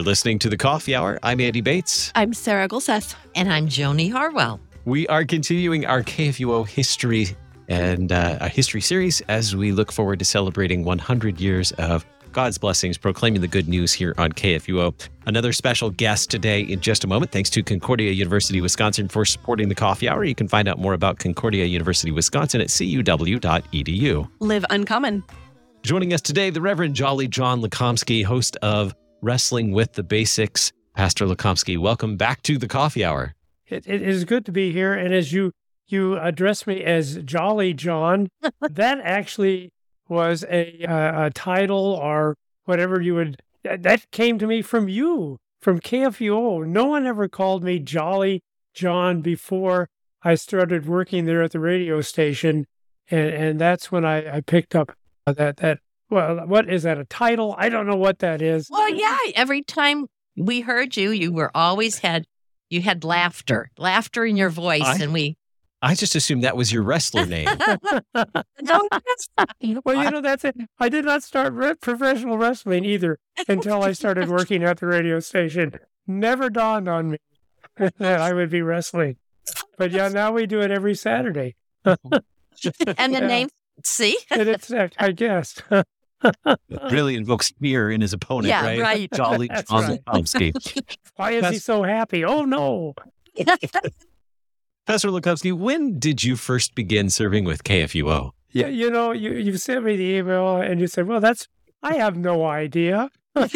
listening to The Coffee Hour. I'm Andy Bates. I'm Sarah Gulseth. And I'm Joni Harwell. We are continuing our KFUO history and a history series as we look forward to celebrating 100 years of God's blessings, proclaiming the good news here on KFUO. Another special guest today in just a moment. Thanks to Concordia University, Wisconsin for supporting the Coffee Hour. You can find out more about Concordia University, Wisconsin at cuw.edu. Live uncommon. Joining us today, the Reverend Jolly John Lukomsky, host of Wrestling with the Basics. Pastor Lukomsky, welcome back to the Coffee Hour. It is good to be here. And as you address me as Jolly John, that actually was a title or whatever you would, that came to me from you, from KFUO. No one ever called me Jolly John before I started working there at the radio station. And that's when I picked up that, well, what is that, a title? I don't know what that is. Well, yeah, every time we heard you, you had laughter in your voice. I just assumed that was your wrestler name. No, Well, that's it. I did not start professional wrestling either until I started working at the radio station. Never dawned on me that I would be wrestling. But yeah, now we do it every Saturday. And the name, see? And it's, I guess. Really invokes fear in his opponent, Yeah, right? right. Jolly John Lukomsky. Why is he so happy? Oh, no. Pastor Lukomsky, when did you first begin serving with KFUO? Yeah, you sent me the email and you said, well, I have no idea.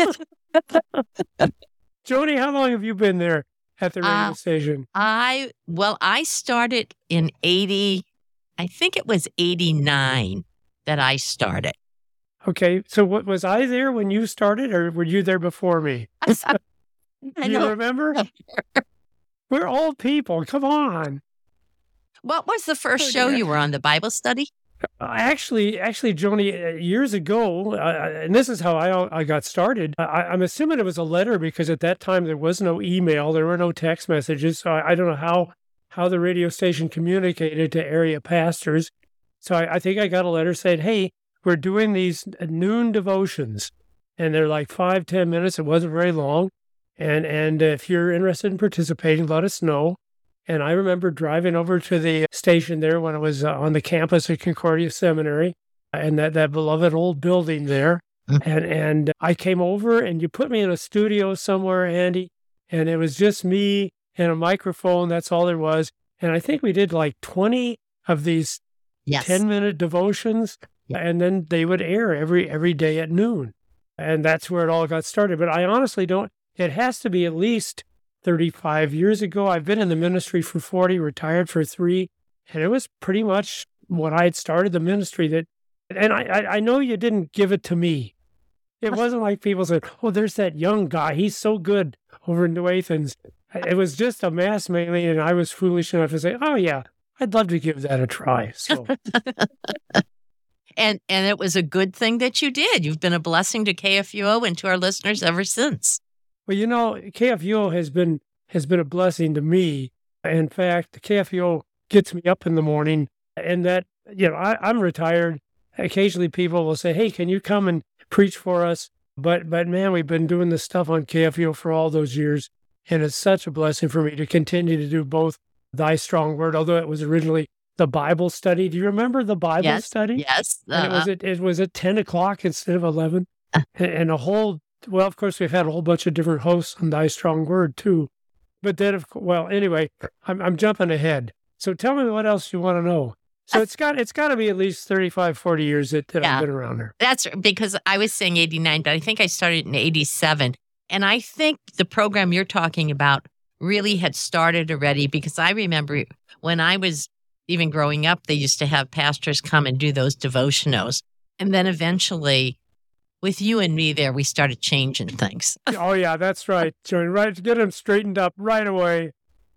Joni, how long have you been there at the radio station? I started in 80, I think it was 89 that I started. Okay, so was I there when you started or were you there before me? I You know. remember? We're old people. Come on. What was the first show you were on, the Bible study? Actually, Joni, years ago, and this is how I got started. I'm assuming it was a letter because at that time there was no email, there were no text messages. So I don't know how the radio station communicated to area pastors. So I think I got a letter saying, hey, we're doing these noon devotions. And they're like 5-10 minutes. It wasn't very long. And if you're interested in participating, let us know. And I remember driving over to the station there when I was on the campus at Concordia Seminary and that beloved old building there. And I came over and you put me in a studio somewhere, Andy, and it was just me and a microphone. That's all there was. And I think we did like 20 of these 10-minute devotions. And then they would air every day at noon. And that's where it all got started. But I honestly don't. It has to be at least 35 years ago. I've been in the ministry for 40, retired for 3, and it was pretty much when I had started the ministry and I know you didn't give it to me. It wasn't like people said, oh, there's that young guy. He's so good over in New Athens. It was just a mass mailing, and I was foolish enough to say, oh, yeah, I'd love to give that a try. So. And it was a good thing that you did. You've been a blessing to KFUO and to our listeners ever since. Well, KFUO has been a blessing to me. In fact, KFUO gets me up in the morning, and that, I'm retired. Occasionally people will say, hey, can you come and preach for us? But man, we've been doing this stuff on KFUO for all those years, and it's such a blessing for me to continue to do both Thy Strong Word, although it was originally the Bible study. Do you remember the Bible study? Yes. And it was at 10 o'clock instead of 11. And well, of course, we've had a whole bunch of different hosts on Thy Strong Word, too. But then, anyway, I'm jumping ahead. So tell me what else you want to know. So it's got to be at least 35, 40 years that I've been around there. That's because I was saying 89, but I think I started in 87. And I think the program you're talking about really had started already because I remember when I was even growing up, they used to have pastors come and do those devotionals. And then eventually, with you and me there, we started changing things. Oh, yeah, that's right. Join right to get them straightened up right away.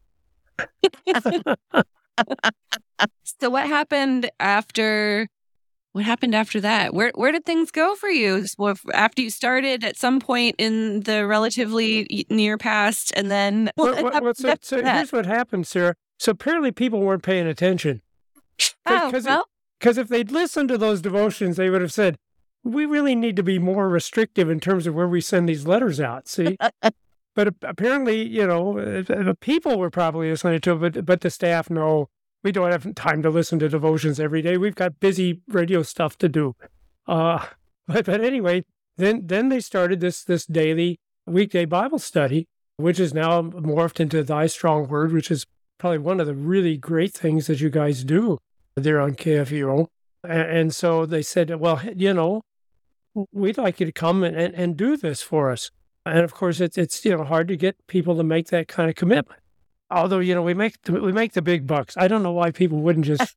So what happened after that? Where did things go for you? Well, after you started at some point in the relatively near past, and then so here's what happened, Sarah. So apparently people weren't paying attention. Because if they'd listened to those devotions, they would have said, we really need to be more restrictive in terms of where we send these letters out. See, but apparently, the people were probably listening to it, but the staff, no, we don't have time to listen to devotions every day. We've got busy radio stuff to do. But anyway, then they started this daily weekday Bible study, which is now morphed into Thy Strong Word, which is probably one of the really great things that you guys do there on KFUO. And so they said, well, we'd like you to come and do this for us. And of course, it's hard to get people to make that kind of commitment. Although, we make the big bucks. I don't know why people wouldn't just.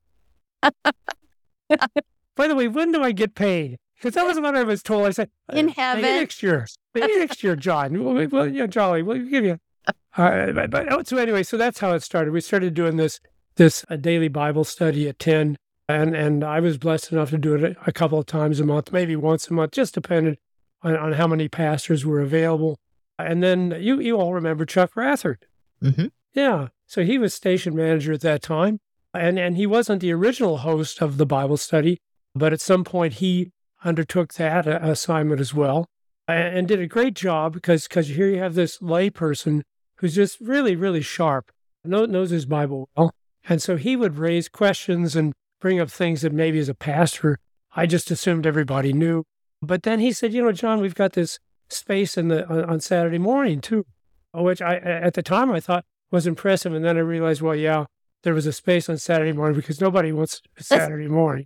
By the way, when do I get paid? Because that was what I was told. I said, in heaven. Maybe next year, John. Well, Jolly, we'll give you. So anyway, so that's how it started. We started doing this daily Bible study at 10. And I was blessed enough to do it a couple of times a month, maybe once a month, just depended on how many pastors were available. And then you all remember Chuck Rathert. Mm-hmm. Yeah. So he was station manager at that time. And he wasn't the original host of the Bible study, but at some point he undertook that assignment as well and did a great job because here you have this lay person who's just really, really sharp, knows his Bible well. And so he would raise questions and bring up things that maybe as a pastor, I just assumed everybody knew. But then he said, John, we've got this space on Saturday morning too, which at the time I thought was impressive. And then I realized, well, yeah, there was a space on Saturday morning because nobody wants a Saturday morning.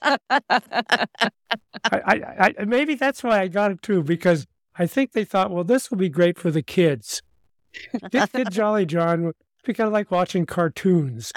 Maybe that's why I got it too, because I think they thought, well, this will be great for the kids. Kid Jolly John would be kind of like watching cartoons,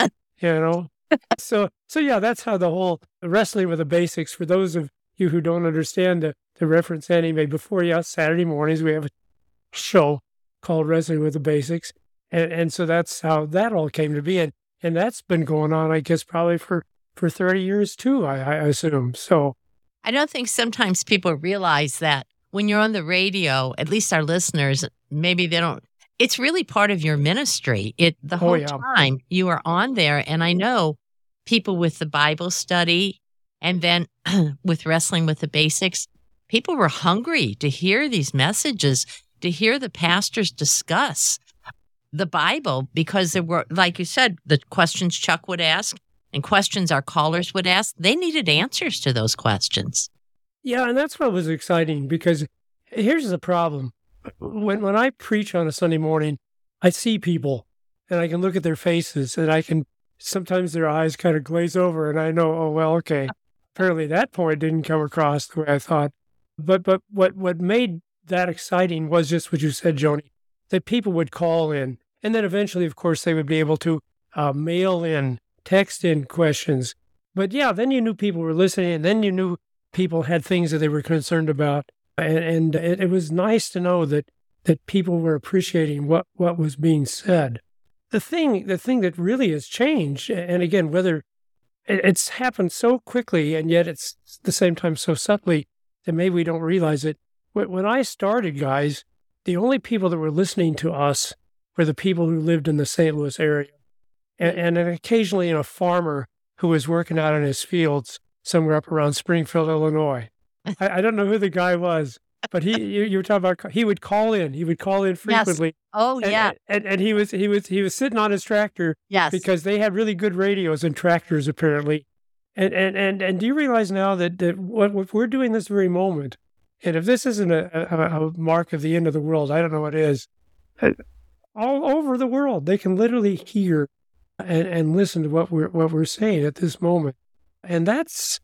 So yeah, that's how the whole Wrestling with the Basics, for those of you who don't understand the reference anyway, before Saturday mornings, we have a show called Wrestling with the Basics. And so that's how that all came to be. And that's been going on, I guess, probably for 30 years too, I assume. So I don't think sometimes people realize that when you're on the radio, at least our listeners, maybe they don't. It's really part of your ministry. The whole time you are on there. And I know people with the Bible study and then with Wrestling with the Basics, people were hungry to hear these messages, to hear the pastors discuss the Bible, because there were, like you said, the questions Chuck would ask and questions our callers would ask. They needed answers to those questions. Yeah, and that's what was exciting, because here's the problem. When I preach on a Sunday morning, I see people and I can look at their faces and sometimes their eyes kind of glaze over and I know, oh, well, okay, apparently that point didn't come across the way I thought. But what made that exciting was just what you said, Joni, that people would call in. And then eventually, of course, they would be able to mail in, text in questions. But yeah, then you knew people were listening, and then you knew people had things that they were concerned about. And it was nice to know that people were appreciating what was being said. The thing that really has changed, and again, whether it's happened so quickly and yet it's at the same time so subtly that maybe we don't realize it. When I started, guys, the only people that were listening to us were the people who lived in the St. Louis area. And occasionally a farmer who was working out in his fields somewhere up around Springfield, Illinois. I don't know who the guy was, but you were talking about, he would call in. He would call in frequently. Yes. Oh, yeah. And he was sitting on his tractor. Yes. Because they had really good radios and tractors, apparently. And do you realize now that what we're doing this very moment, and if this isn't a mark of the end of the world, I don't know what is. All over the world, they can literally hear and listen to what we're saying at this moment, and that's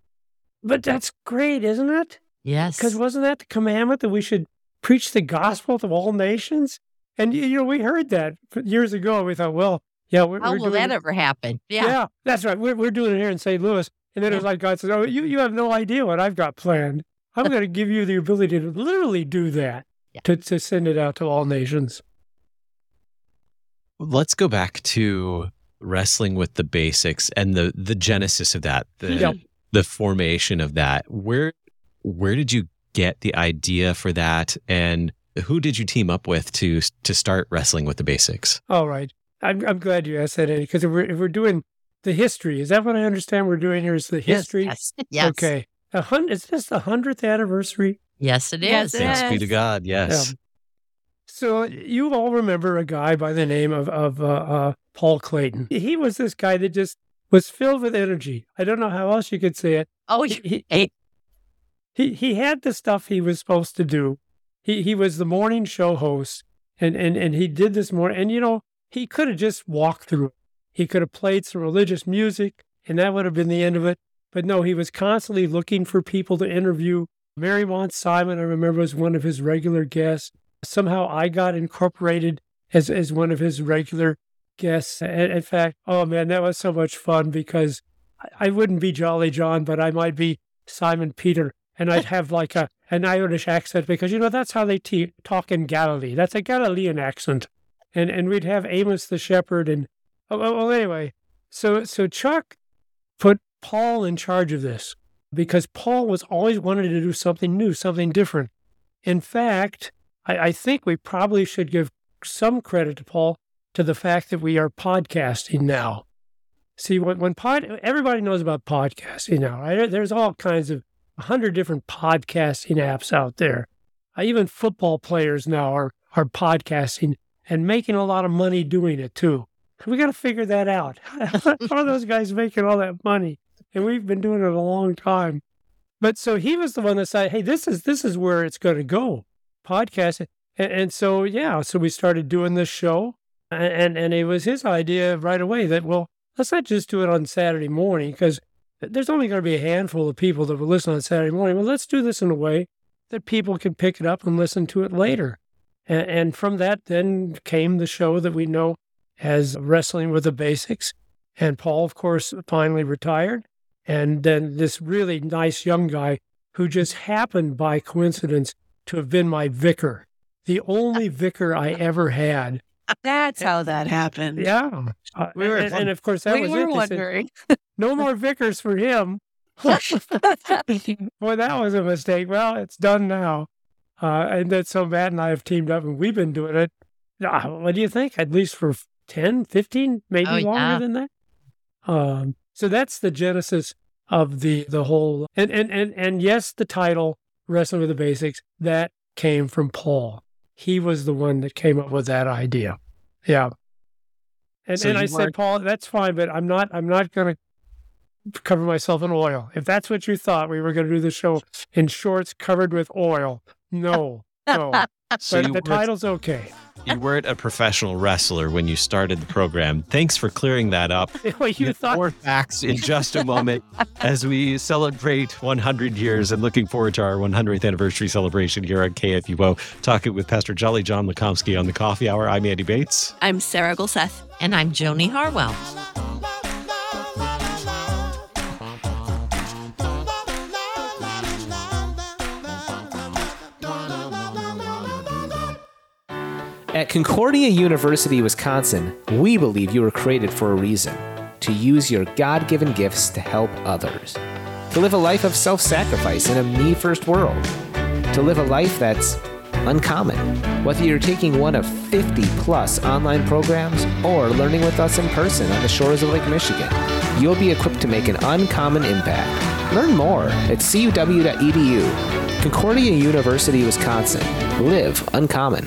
great, isn't it? Yes. Because wasn't that the commandment that we should preach the gospel to all nations? And we heard that years ago. We thought, well, yeah, we're how will that ever happen? Yeah, that's right. We're doing it here in St. Louis, and then it was like God said, "Oh, you have no idea what I've got planned. I'm going to give you the ability to literally do that, to send it out to all nations." Let's go back to Wrestling with the Basics and the genesis of that, the formation of that. Where did you get the idea for that, and who did you team up with to start Wrestling with the Basics? All right. I'm glad you asked that, Eddie, because if we're doing the history, is that what I understand we're doing here is the history? Yes. Okay. Is this the 100th anniversary? Yes, it is. Yes, it Thanks be to Yes. God. Yes. Yeah. So you all remember a guy by the name of Paul Clayton. He was this guy that just was filled with energy. I don't know how else you could say it. Oh, He had the stuff he was supposed to do. He was the morning show host, and he did this more. And, he could have just walked through it. He could have played some religious music, and that would have been the end of it. But no, he was constantly looking for people to interview. Mary Mont Simon, I remember, was one of his regular guests. Somehow I got incorporated as one of his regular guests. And in fact, oh man, that was so much fun because I wouldn't be Jolly John, but I might be Simon Peter. And I'd have like an Irish accent because, that's how they talk in Galilee. That's a Galilean accent. And we'd have Amos the shepherd. And anyway, so Chuck put Paul in charge of this because Paul was always wanted to do something new, something different. In fact, I think we probably should give some credit to Paul to the fact that we are podcasting now. See, everybody knows about podcasting now, right? There's all kinds of 100 different podcasting apps out there. Even football players now are podcasting and making a lot of money doing it too. We got to figure that out. How are those guys making all that money? And we've been doing it a long time. But so he was the one that said, hey, this is where it's going to go, podcasting. And so, so we started doing this show. And it was his idea right away that, well, let's not just do it on Saturday morning because there's only going to be a handful of people that will listen on Saturday morning. Well, let's do this in a way that people can pick it up and listen to it later. And from that then came the show that we know as Wrestling with the Basics. And Paul, of course, finally retired. And then this really nice young guy who just happened by coincidence to have been my vicar, the only vicar I ever had. That's how that happened. Yeah. And of course, that we was were it. They said, wondering. no more vicars for him. Boy, that was a mistake. Well, it's done now. And then so Matt and I have teamed up and we've been doing it. What do you think? At least for 10, 15, maybe longer than that. So that's the genesis of the whole, and yes, the title, Wrestling with the Basics, that came from Paul. He was the one that came up with that idea. Yeah. And I said, Paul, that's fine, but I'm not going to cover myself in oil. If that's what you thought, we were going to do the show in shorts covered with oil. No. So but the title's okay. You weren't a professional wrestler when you started the program. Thanks for clearing that up. Wait, you thought more facts in just a moment as we celebrate 100 years and looking forward to our 100th anniversary celebration here on KFUO. Talking with Pastor Jolly John Lukomsky on the Coffee Hour. I'm Andy Bates. I'm Sarah Gulseth. And I'm Joni Harwell. At Concordia University, Wisconsin, we believe you were created for a reason, to use your God-given gifts to help others, to live a life of self-sacrifice in a me-first world, to live a life that's uncommon. Whether you're taking one of 50-plus online programs or learning with us in person on the shores of Lake Michigan, you'll be equipped to make an uncommon impact. Learn more at cuw.edu. Concordia University, Wisconsin. Live uncommon.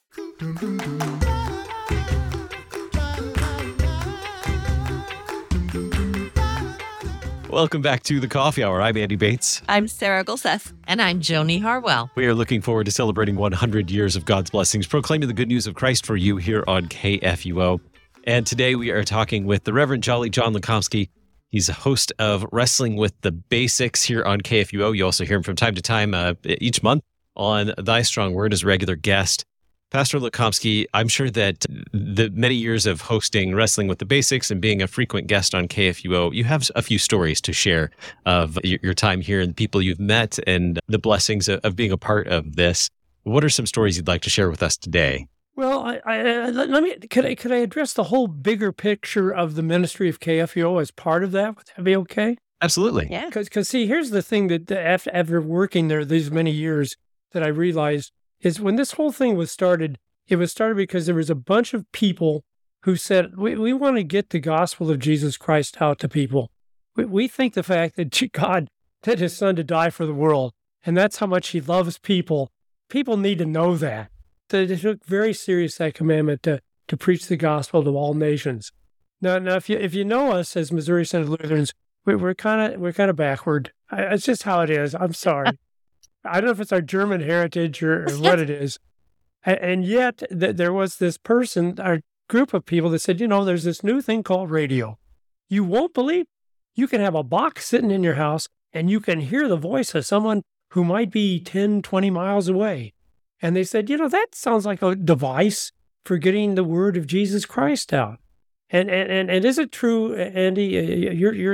Welcome back to the Coffee Hour. I'm Andy Bates. I'm Sarah Gulseth. And I'm Joni Harwell. We are looking forward to celebrating 100 years of God's blessings, proclaiming the good news of Christ for you here on KFUO. And today we are talking with the Reverend Jolly John Lukomsky. He's a host of Wrestling with the Basics here on KFUO. You also hear him from time to time each month on Thy Strong Word as a regular guest. Pastor Lukomsky, I'm sure that the many years of hosting Wrestling with the Basics and being a frequent guest on KFUO, you have a few stories to share of your time here and the people you've met and the blessings of being a part of this. What are some stories you'd like to share with us today? Well, could I address the whole bigger picture of the ministry of KFUO as part of that? Would that be okay? Absolutely. Yeah. Because see, here's the thing that after working there these many years that I realized is when this whole thing was started, it was started because there was a bunch of people who said, we want to get the gospel of Jesus Christ out to people. We think the fact that God sent his son to die for the world. And that's how much he loves people. People need to know that. They took very serious that commandment to preach the gospel to all nations. Now, if you know us as Missouri Synod Lutherans, we're kind of backward. It's just how it is. I'm sorry. I don't know if it's our German heritage or what it is. And yet there was this person, our group of people that said, there's this new thing called radio. You won't believe you can have a box sitting in your house and you can hear the voice of someone who might be 10, 20 miles away. And they said, that sounds like a device for getting the word of Jesus Christ out. And is it true, Andy? You're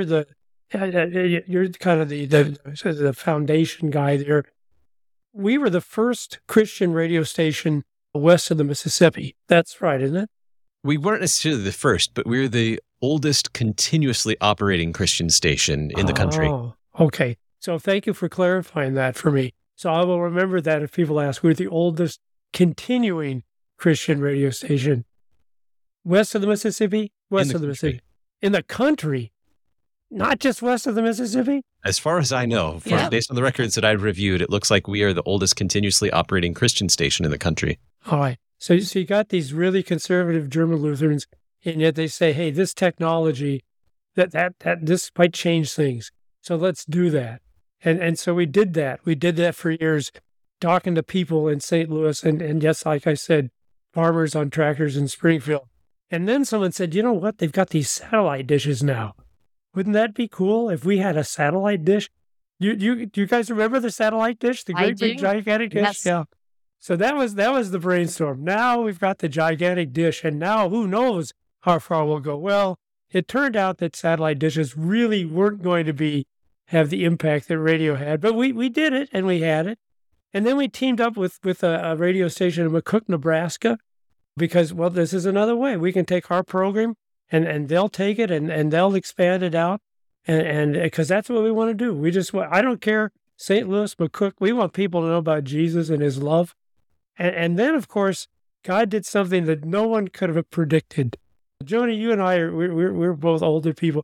kind of the foundation guy there. We were the first Christian radio station west of the Mississippi. That's right, isn't it? We weren't necessarily the first, but we're the oldest continuously operating Christian station in the country. Oh, okay. So thank you for clarifying that for me. So I will remember that if people ask. We're the oldest continuing Christian radio station. West of the Mississippi? West of the Mississippi. In the country? Not just west of the Mississippi? As far as I know, based on the records that I've reviewed, it looks like we are the oldest continuously operating Christian station in the country. All right. So you got these really conservative German Lutherans, and yet they say, hey, this technology, that this might change things. So let's do that. And so we did that. We did that for years, talking to people in St. Louis, and yes, like I said, farmers on tractors in Springfield. And then someone said, you know what? They've got these satellite dishes now. Wouldn't that be cool if we had a satellite dish? You guys remember the satellite dish? The great big gigantic dish? Yes. Yeah. So that was the brainstorm. Now we've got the gigantic dish, and now who knows how far we'll go. Well, it turned out that satellite dishes really weren't going to have the impact that radio had, but we did it, and we had it. And then we teamed up with a radio station in McCook, Nebraska, because, well, this is another way. We can take our program, and they'll take it, and they'll expand it out, and because that's what we want to do. I don't care, St. Louis, McCook, we want people to know about Jesus and his love. And then, of course, God did something that no one could have predicted. Joni, you and I, we're both older people.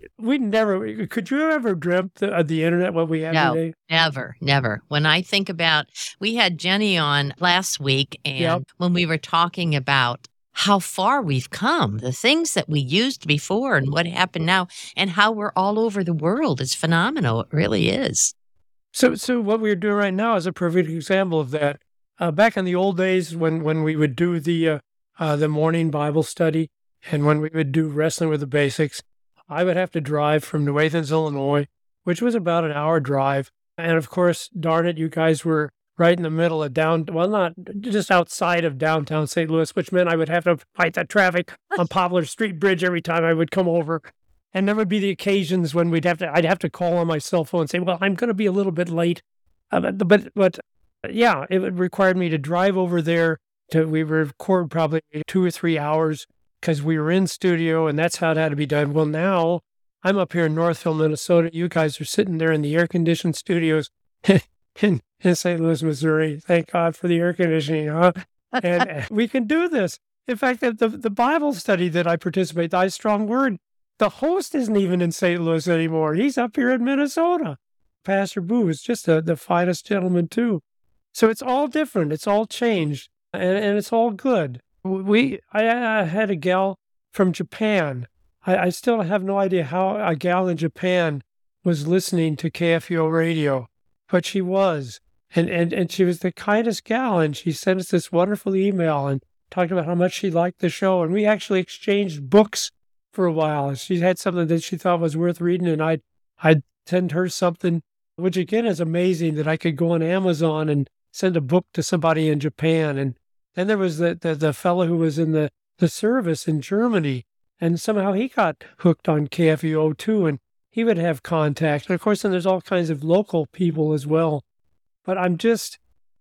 Could you have ever dreamt of the internet, what we have today? Never. When I think about, we had Jenny on last week, and when we were talking about how far we've come, the things that we used before and what happened now, and how we're all over the world is phenomenal. It really is. So what we're doing right now is a perfect example of that. Back in the old days when we would do the morning Bible study and when we would do Wrestling with the Basics, I would have to drive from New Athens, Illinois, which was about an hour drive. And of course, darn it, you guys were right in the middle of not just outside of downtown St. Louis, which meant I would have to fight that traffic on Poplar Street Bridge every time I would come over. And there would be the occasions when I'd have to call on my cell phone and say, well, I'm going to be a little bit late. But yeah, it required me to drive over there we record probably 2 or 3 hours because we were in studio, and that's how it had to be done. Well, now I'm up here in Northville, Minnesota. You guys are sitting there in the air-conditioned studios in St. Louis, Missouri. Thank God for the air conditioning, huh? And we can do this. In fact, the Bible study that I participate, Thy Strong Word, the host isn't even in St. Louis anymore. He's up here in Minnesota. Pastor Boo is just the finest gentleman, too. So it's all different. It's all changed, and it's all good. I had a gal from Japan. I still have no idea how a gal in Japan was listening to KFUO radio, but she was. And she was the kindest gal, and she sent us this wonderful email and talked about how much she liked the show. And we actually exchanged books for a while. She had something that she thought was worth reading, and I'd send her something, which again is amazing that I could go on Amazon and send a book to somebody in Japan. And then there was the fellow who was in the service in Germany, and somehow he got hooked on KFUO too, and he would have contact. And of course, then there's all kinds of local people as well. But I'm just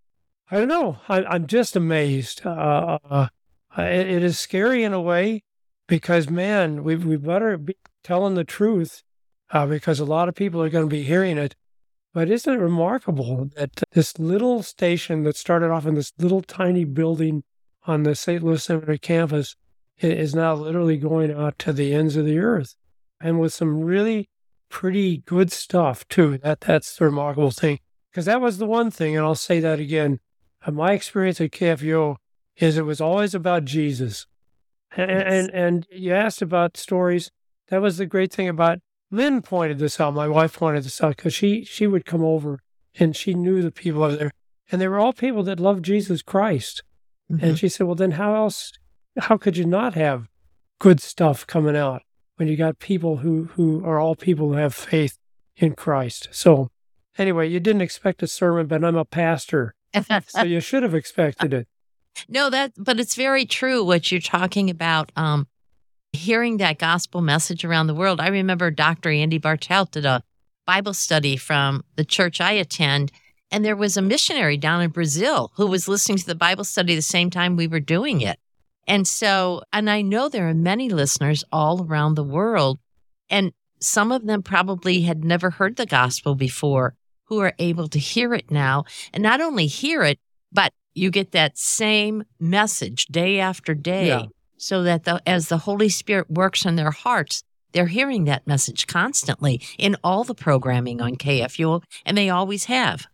amazed. It is scary in a way because, man, we better be telling the truth because a lot of people are going to be hearing it. But isn't it remarkable that this little station that started off in this little tiny building on the St. Louis Seminary campus is now literally going out to the ends of the earth, and with some really pretty good stuff too. That's the remarkable thing, because that was the one thing, and I'll say that again. My experience at KFUO is it was always about Jesus. And you asked about stories. That was the great thing about Lynn pointed this out. My wife pointed this out because she would come over and she knew the people over there, and they were all people that loved Jesus Christ. Mm-hmm. And she said, well, then how could you not have good stuff coming out when you got people who are all people who have faith in Christ? So anyway, you didn't expect a sermon, but I'm a pastor, so you should have expected it. No, but it's very true what you're talking about. Hearing that gospel message around the world. I remember Dr. Andy Bartelt did a Bible study from the church I attend, and there was a missionary down in Brazil who was listening to the Bible study the same time we were doing it. And I know there are many listeners all around the world, and some of them probably had never heard the gospel before, who are able to hear it now. And not only hear it, but you get that same message day after day. Yeah. So that as the Holy Spirit works in their hearts, they're hearing that message constantly in all the programming on KFUO, and they always have.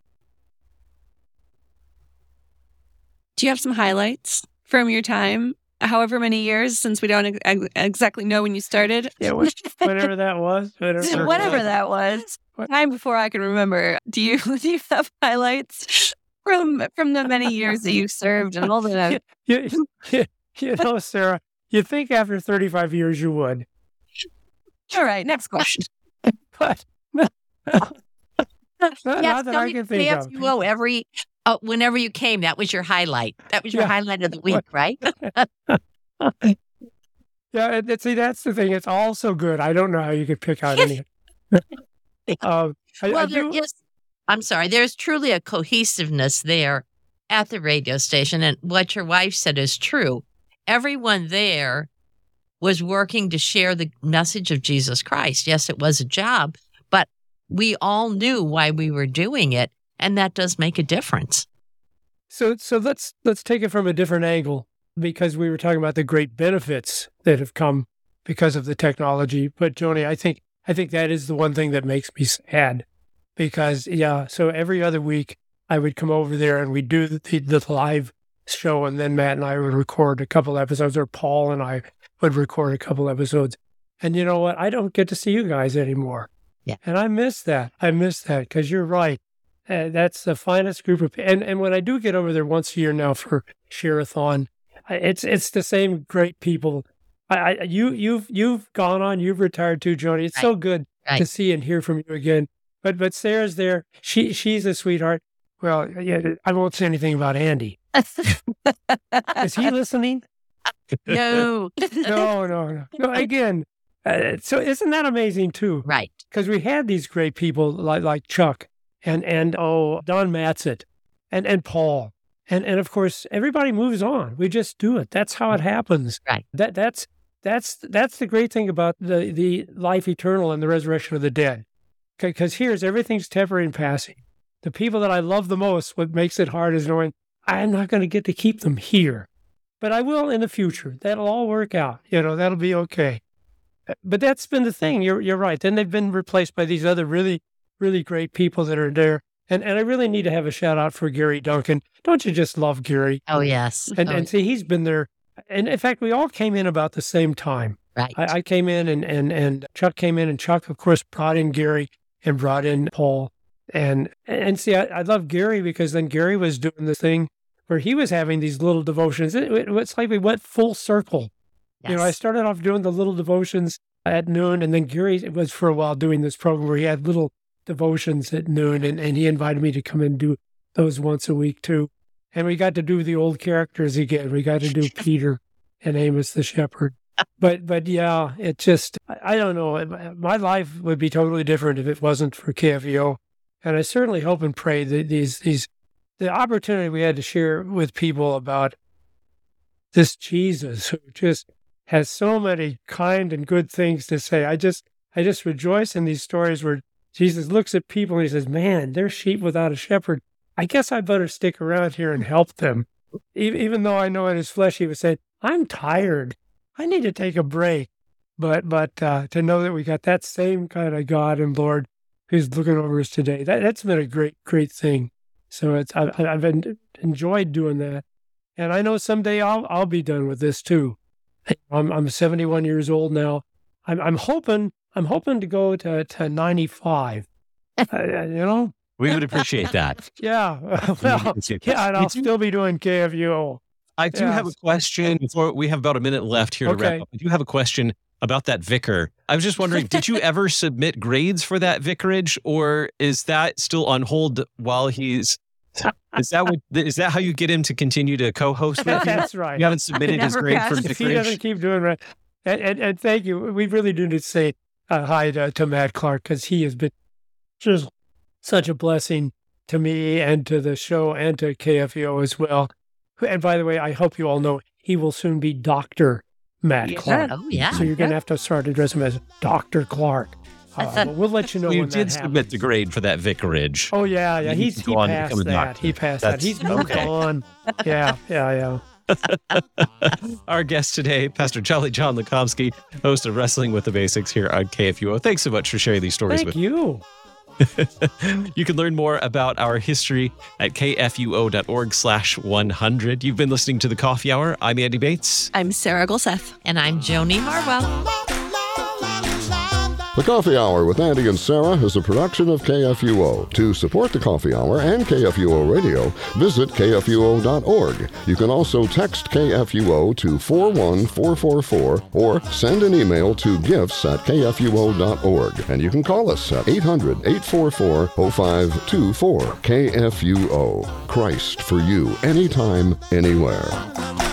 Do you have some highlights from your time, however many years, since we don't exactly know when you started? Yeah, whatever that was. Whatever that was. Time before I can remember. Do you have highlights from the many years that you've served and all that? You know, Sarah, you'd think after 35 years you would. All right, next question. But not that I can think of. KFUO whenever you came, that was your highlight. That was your highlight of the week, right? Yeah, see, that's the thing. It's all so good. I don't know how you could pick out any. I'm sorry, there's truly a cohesiveness there at the radio station. And what your wife said is true. Everyone there was working to share the message of Jesus Christ. Yes, it was a job, but we all knew why we were doing it, and that does make a difference. So let's take it from a different angle, because we were talking about the great benefits that have come because of the technology. But Joni, I think that is the one thing that makes me sad, because so every other week I would come over there and we'd do the live show, and then Matt and I would record a couple episodes, or Paul and I would record a couple episodes. And you know what? I don't get to see you guys anymore. Yeah. And I miss that. Because you're right. That's the finest group of people. And when I do get over there once a year now for Share-a-thon, it's the same great people. You've gone on, you've retired too, Joni. It's so good to see and hear from you again. But Sarah's there. She's a sweetheart. Well, yeah, I won't say anything about Andy. Is he listening? No. No. Again, so isn't that amazing too? Right. Because we had these great people like Chuck and Don Matzett and Paul. And of course, everybody moves on. We just do it. That's how it happens. Right. That's the great thing about the life eternal and the resurrection of the dead. Because here's everything's temporary and passing. The people that I love the most, what makes it hard is knowing I'm not going to get to keep them here. But I will in the future. That'll all work out. That'll be okay. But that's been the thing. You're right. Then they've been replaced by these other really, really great people that are there. And I really need to have a shout out for Gary Duncan. Don't you just love Gary? Oh, yes. And see, he's been there. And in fact, we all came in about the same time. Right. I came in and Chuck came in, and Chuck, of course, brought in Gary and brought in Paul. And see, I love Gary because then Gary was doing this thing where he was having these little devotions. It's like we went full circle. Yes. I started off doing the little devotions at noon, and then Gary was for a while doing this program where he had little devotions at noon, and he invited me to come and do those once a week too. And we got to do the old characters again. We got to do Peter and Amos the shepherd. But yeah, it just, I don't know. My life would be totally different if it wasn't for KFUO. And I certainly hope and pray that the opportunity we had to share with people about this Jesus who just has so many kind and good things to say. I just rejoice in these stories where Jesus looks at people and he says, man, they're sheep without a shepherd. I guess I better stick around here and help them. Even though I know in his flesh he was saying, I'm tired. I need to take a break. but to know that we got that same kind of God and Lord who's looking over us today, that's been a great thing. So I've enjoyed doing that, and I know someday I'll be done with this too. I'm 71 years old now. I'm hoping to go to 95. We would appreciate that. Yeah. Well, yeah, and I'll still be doing KFUO. I do have a question before we have about a minute left here to wrap up. I do have a question about that vicar. I was just wondering, did you ever submit grades for that vicarage, or is that still on hold while he's... Is that how you get him to continue to co-host with you? That's right. You haven't submitted his grade for If he vicarage? doesn't keep doing right. And thank you. We really do need to say hi to Matt Clark, because he has been just such a blessing to me and to the show and to KFUO as well. And by the way, I hope you all know he will soon be Dr. Matt Clark. Oh, yeah. So you're going to have to start to address him as Dr. Clark. But we'll let you know when You did submit the grade for that vicarage. Oh, yeah. You He can go on to passed become a that. doctor. He passed that. He's moved on. Yeah. Our guest today, Pastor Jolly John Lukomsky, host of Wrestling with the Basics here on KFUO. Thanks so much for sharing these stories with Thank you. You can learn more about our history at kfuo.org/100. You've been listening to The Coffee Hour. I'm Andy Bates. I'm Sarah Gulseth. And I'm Joni Harwell. The Coffee Hour with Andy and Sarah is a production of KFUO. To support the Coffee Hour and KFUO Radio, visit kfuo.org. You can also text KFUO to 41444 or send an email to gifts@kfuo.org. And you can call us at 800-844-0524. KFUO. Christ for you, anytime, anywhere.